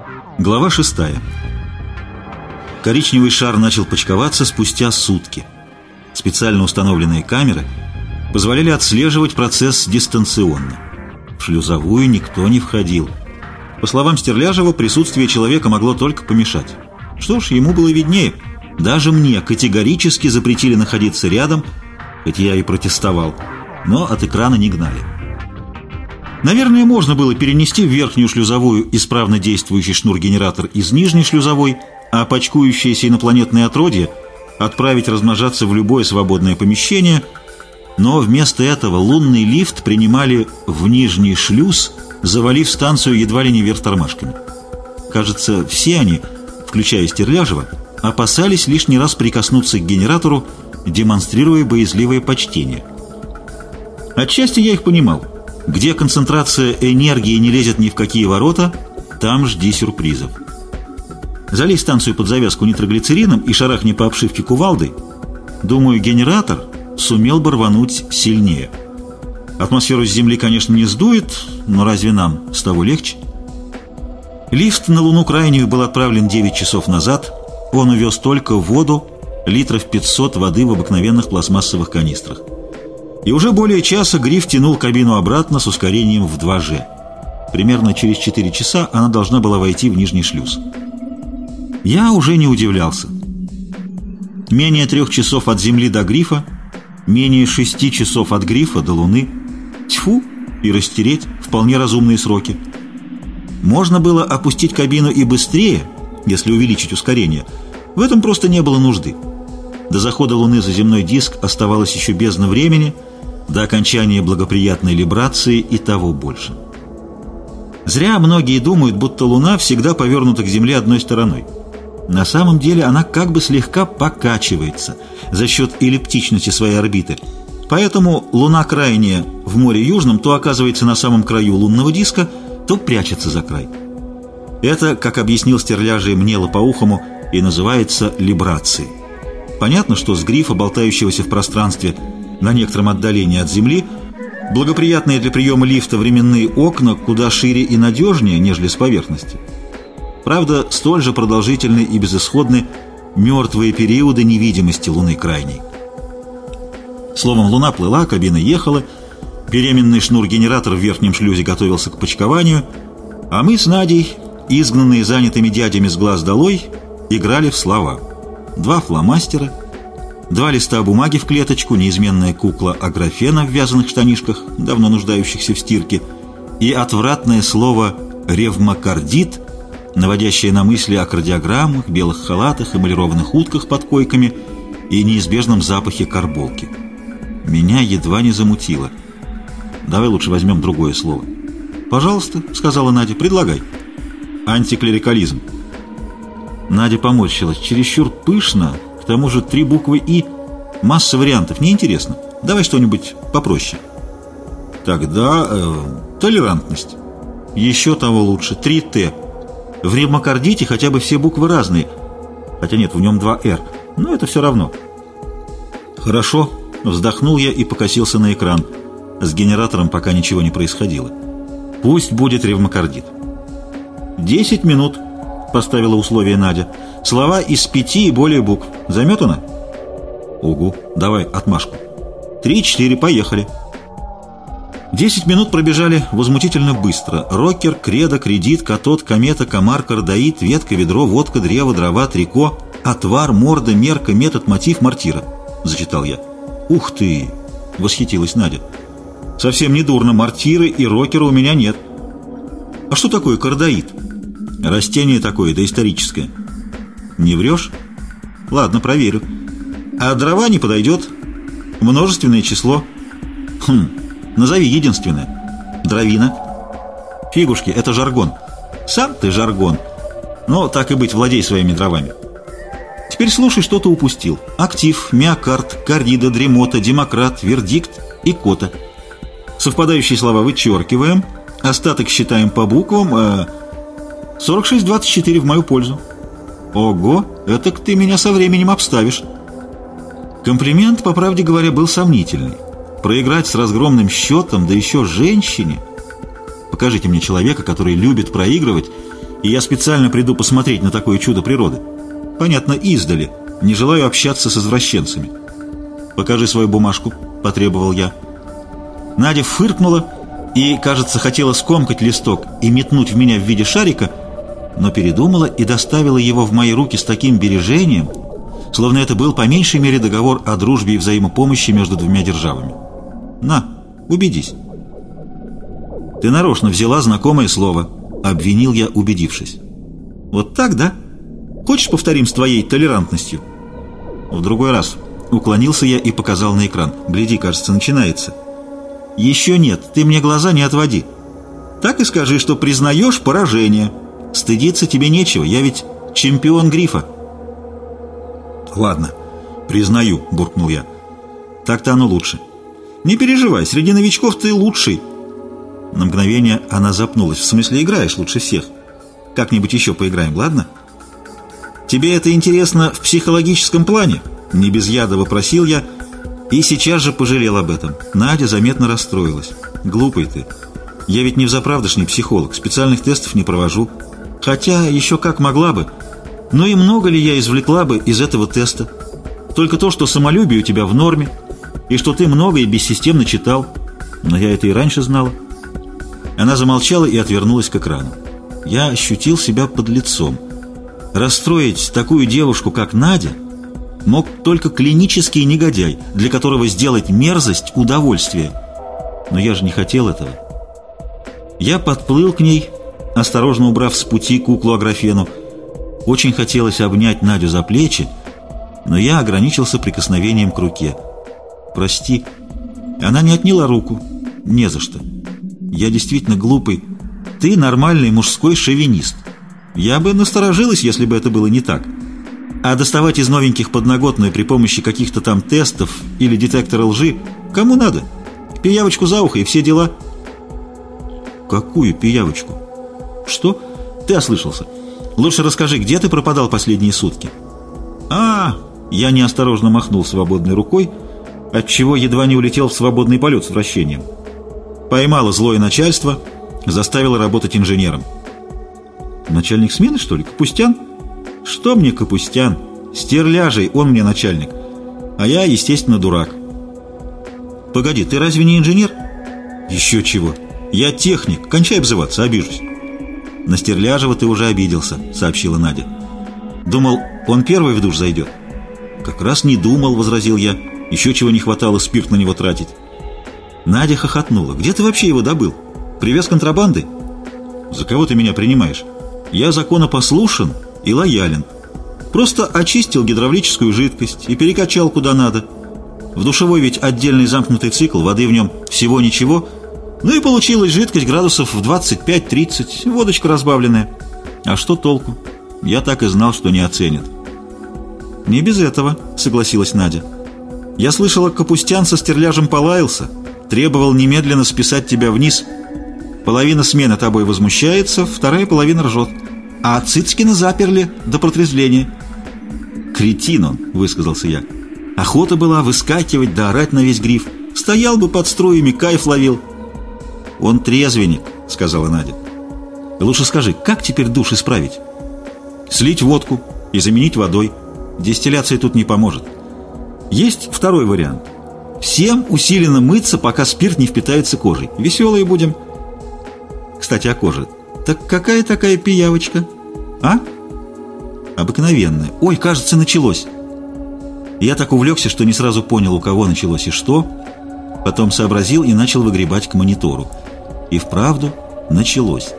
Глава 6. Коричневый шар начал почковаться спустя сутки. Специально установленные камеры позволяли отслеживать процесс дистанционно. В шлюзовую никто не входил. По словам Стерляжева, присутствие человека могло только помешать. Что ж, ему было виднее. Даже мне категорически запретили находиться рядом, хоть я и протестовал, но от экрана не гнали. Наверное, можно было перенести в верхнюю шлюзовую исправно действующий шнур-генератор из нижней шлюзовой, а почкующееся инопланетное отродье отправить размножаться в любое свободное помещение, но вместо этого лунный лифт принимали в нижний шлюз, завалив станцию едва ли не вверх тормашками. Кажется, все они, включая Стерляжева, опасались лишний раз прикоснуться к генератору, демонстрируя боязливое почтение. Отчасти я их понимал. Где концентрация энергии не лезет ни в какие ворота, там жди сюрпризов. Залей станцию под завязку нитроглицерином и шарахни по обшивке кувалдой, думаю, генератор сумел бы рвануть сильнее. Атмосферу с Земли, конечно, не сдует, но разве нам с того легче? Лифт на Луну крайнюю был отправлен 9 часов назад. Он увез только воду, литров 500 воды в обыкновенных пластмассовых канистрах. И уже более часа Гриф тянул кабину обратно с ускорением в 2G. Примерно через 4 часа она должна была войти в нижний шлюз. Я уже не удивлялся. Менее 3 часов от Земли до Грифа, менее 6 часов от Грифа до Луны. Тьфу, и растереть вполне разумные сроки. Можно было опустить кабину и быстрее, если увеличить ускорение. В этом просто не было нужды. До захода Луны за земной диск оставалось еще бездна времени, до окончания благоприятной либрации и того больше. Зря многие думают, будто Луна всегда повернута к Земле одной стороной. На самом деле она как бы слегка покачивается за счет эллиптичности своей орбиты. Поэтому Луна крайняя в море Южном то оказывается на самом краю лунного диска, то прячется за край. Это, как объяснил Стерляжий мне лопоухому, и называется либрацией. Понятно, что с Грифа, болтающегося в пространстве на некотором отдалении от Земли, благоприятные для приема лифта временные окна куда шире и надежнее, нежели с поверхности. Правда, столь же продолжительны и безысходны мертвые периоды невидимости Луны крайней. Словом, Луна плыла, кабина ехала, беременный шнур-генератор в верхнем шлюзе готовился к почкованию, а мы с Надей, изгнанные занятыми дядями с глаз долой, играли в слова. 2 фломастера, 2 листа бумаги в клеточку, неизменная кукла Аграфена в вязаных штанишках, давно нуждающихся в стирке, и отвратное слово «ревмокардит», наводящее на мысли о кардиограммах, белых халатах, эмалированных утках под койками и неизбежном запахе карболки. Меня едва не замутило. «Давай лучше возьмем другое слово». «Пожалуйста», — сказала Надя, — «предлагай». «Антиклерикализм». Надя поморщилась. «Чересчур пышно, к тому же 3 буквы «и». Масса вариантов, неинтересно. Давай что-нибудь попроще». «Тогда толерантность». «Еще того лучше. 3 «т». В ревмокардите хотя бы все буквы разные. Хотя нет, в нем 2 «р». Но это все равно». «Хорошо». Вздохнул я и покосился на экран. С генератором пока ничего не происходило. «Пусть будет ревмокардит». 10 минут. Поставила условие Надя. Слова из 5 и более букв. Заметано? Угу. Давай отмашку. 3-4, поехали. 10 минут пробежали возмутительно быстро. Рокер, кредо, кредит, катод, комета, комар, кардаид, ветка, ведро, водка, древо, дрова, трико, отвар, морда, мерка, метод, мотив, мортира. Зачитал я. Ух ты! Восхитилась Надя. Совсем не дурно. Мортиры и рокера у меня нет. А что такое кардаид? Растение такое, доисторическое. Не врешь? Ладно, проверю. А дрова не подойдет. Множественное число. Назови единственное. Дровина. Фигушки, это жаргон. Сам ты жаргон. Но так и быть, владей своими дровами. Теперь слушай, что ты упустил. Актив, миокард, коррида, дремота, демократ, вердикт и кота. Совпадающие слова вычеркиваем. Остаток считаем по буквам. 46-24 в мою пользу. Ого, это ты меня со временем обставишь. Комплимент, по правде говоря, был сомнительный. Проиграть с разгромным счетом, да еще женщине. Покажите мне человека, который любит проигрывать и я специально приду посмотреть на такое чудо природы. Понятно, издали. Не желаю общаться с извращенцами. «Покажи свою бумажку», — потребовал я. Надя фыркнула и, кажется, хотела скомкать листок и метнуть в меня в виде шарика, но передумала и доставила его в мои руки с таким бережением, словно это был по меньшей мере договор о дружбе и взаимопомощи между двумя державами. «На, убедись». «Ты нарочно взяла знакомое слово», — обвинил я, убедившись. «Вот так, да? Хочешь, повторим с твоей толерантностью?» «В другой раз». Уклонился я и показал на экран. «Гляди, кажется, начинается». «Еще нет, ты мне глаза не отводи. Так и скажи, что признаешь поражение. Стыдиться тебе нечего, я ведь чемпион грифа». «Ладно, признаю», — буркнул я. «Так-то оно лучше». «Не переживай, среди новичков ты лучший». На мгновение она запнулась. «В смысле, играешь лучше всех? Как-нибудь еще поиграем, ладно?» «Тебе это интересно в психологическом плане?» Не без яда вопросил я и сейчас же пожалел об этом. Надя заметно расстроилась. «Глупый ты. Я ведь не взаправдошний психолог, специальных тестов не провожу. Хотя еще как могла бы. Но и много ли я извлекла бы из этого теста? Только то, что самолюбие у тебя в норме, и что ты много и бессистемно читал. Но я это и раньше знала». Она замолчала и отвернулась к экрану. Я ощутил себя подлецом. Расстроить такую девушку, как Надя, мог только клинический негодяй, для которого сделать мерзость – удовольствие. Но я же не хотел этого. Я подплыл к ней, осторожно убрав с пути куклу Аграфену. Очень хотелось обнять Надю за плечи, но я ограничился прикосновением к руке. «Прости». Она не отняла руку. «Не за что. Я действительно глупый. Ты нормальный мужской шовинист. Я бы насторожилась, если бы это было не так. А доставать из новеньких подноготную при помощи каких-то там тестов или детектора лжи кому надо? Пиявочку за ухо и все дела». «Какую пиявочку?» «Что? Ты ослышался. Лучше расскажи, где ты пропадал последние сутки?» Я неосторожно махнул свободной рукой, отчего едва не улетел в свободный полет с вращением. Поймало злое начальство, заставило работать инженером. «Начальник смены, что ли? Капустян?» «Что мне Капустян? Стерляжей, он мне начальник. А я, естественно, дурак». «Погоди, ты разве не инженер?» «Еще чего. Я техник. Кончай обзываться, обижусь». «На Стерляжева ты уже обиделся», — сообщила Надя. «Думал, он первый в душ зайдет?» «Как раз не думал», — возразил я. «Еще чего не хватало спирт на него тратить». Надя хохотнула. «Где ты вообще его добыл? Привез контрабанды?» «За кого ты меня принимаешь? Я законопослушен и лоялен. Просто очистил гидравлическую жидкость и перекачал куда надо. В душевой ведь отдельный замкнутый цикл, воды в нем всего ничего. Ну и получилась жидкость градусов в 25-30, водочка разбавленная. А что толку? Я так и знал, что не оценят». «Не без этого», — согласилась Надя. «Я слышала, Капустян со Стерляжем полаялся, требовал немедленно списать тебя вниз. Половина смены тобой возмущается, вторая половина ржет. А Цицкина заперли до протрезвления». «Кретин он», — высказался я. «Охота была выскакивать да орать на весь гриф. Стоял бы под струями, кайф ловил». «Он трезвенник», — сказала Надя. «Лучше скажи, как теперь душ исправить?» «Слить водку и заменить водой. Дистилляция тут не поможет. Есть второй вариант. Всем усиленно мыться, пока спирт не впитается кожей. Веселые будем». «Кстати, о коже. Так какая такая пиявочка? А?» «Обыкновенная. Ой, кажется, началось». Я так увлекся, что не сразу понял, у кого началось и что. Потом сообразил и начал выгребать к монитору. И вправду началось.